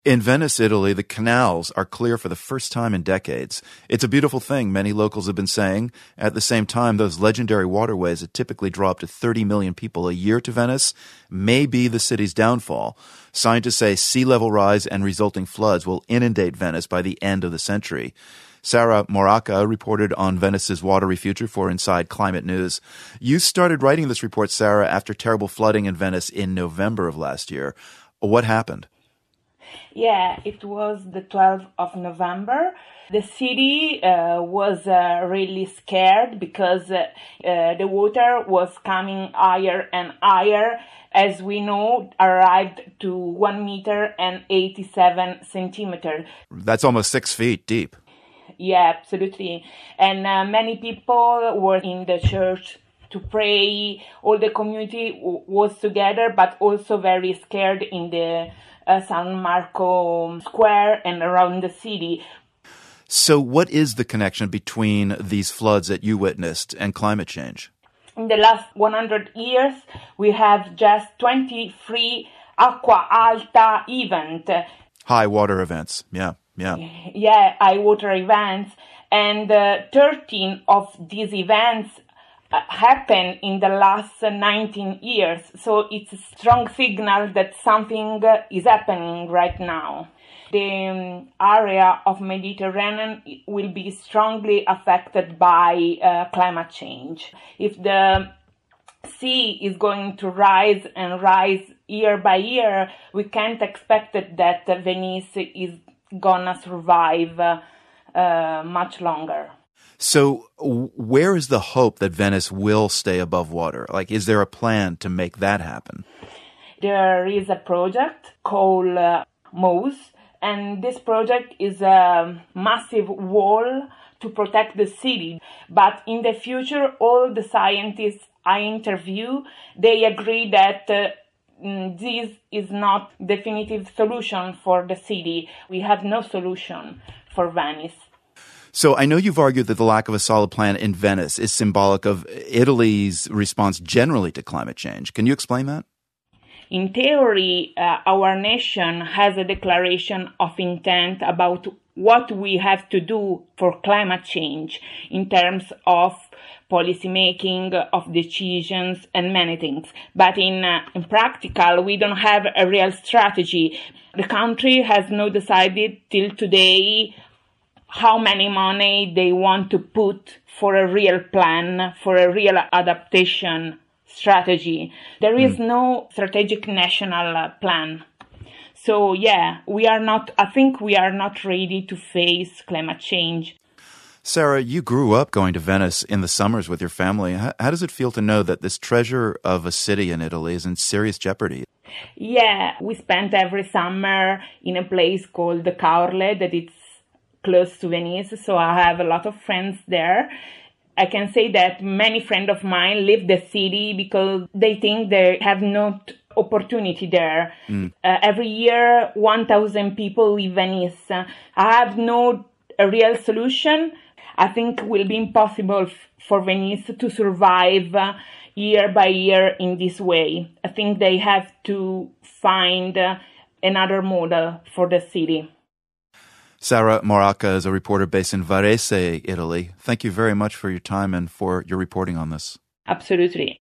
In Venice, Italy, the canals are clear for the first time in decades. It's a beautiful thing, many locals have been saying. At the same time, those legendary waterways that typically draw up to 30 million people a year to Venice may be the city's downfall. Scientists say sea level rise and resulting floods will inundate Venice by the end of the century. Sara Moraca reported on Venice's watery future for Inside Climate News. You started writing this report, Sara, after terrible flooding in Venice in November of last year. What happened? Yeah, it was the 12th of November. The city was really scared because the water was coming higher and higher. As we know, arrived to 1 meter and 87 centimeters. That's almost 6 feet deep. Yeah, absolutely. And many people were in the church to pray. All the community was together, but also very scared in the San Marco Square and around the city. So what is the connection between these floods that you witnessed and climate change? In the last 100 years, we have just 23 acqua alta events. High water events, yeah. Yeah, high water events. And 13 of these events happened in the last 19 years. So it's a strong signal that something is happening right now. The area of Mediterranean will be strongly affected by climate change. If the sea is going to rise and rise year by year, we can't expect that Venice is gonna survive much longer. So where is the hope that Venice will stay above water? Like, is there a plan to make that happen? There is a project called MOSE, and this project is a massive wall to protect the city. But in the future, all the scientists I interview, they agree that this is not definitive solution for the city. We have no solution for Venice. So I know you've argued that the lack of a solid plan in Venice is symbolic of Italy's response generally to climate change. Can you explain that? In theory, our nation has a declaration of intent about what we have to do for climate change in terms of policy making, of decisions, and many things. But in practical, we don't have a real strategy. The country has not decided till today how many money they want to put for a real plan, for a real adaptation strategy. There is no strategic national plan. So I think we are not ready to face climate change. Sara, you grew up going to Venice in the summers with your family. How does it feel to know that this treasure of a city in Italy is in serious jeopardy? Yeah, we spent every summer in a place called the Caorle, that it's close to Venice, so I have a lot of friends there. I can say that many friends of mine leave the city because they think they have not opportunity there. Every year, 1,000 people leave Venice. I have no real solution. I think it will be impossible for Venice to survive year by year in this way. I think they have to find another model for the city. Sara Moraca is a reporter based in Varese, Italy. Thank you very much for your time and for your reporting on this. Absolutely.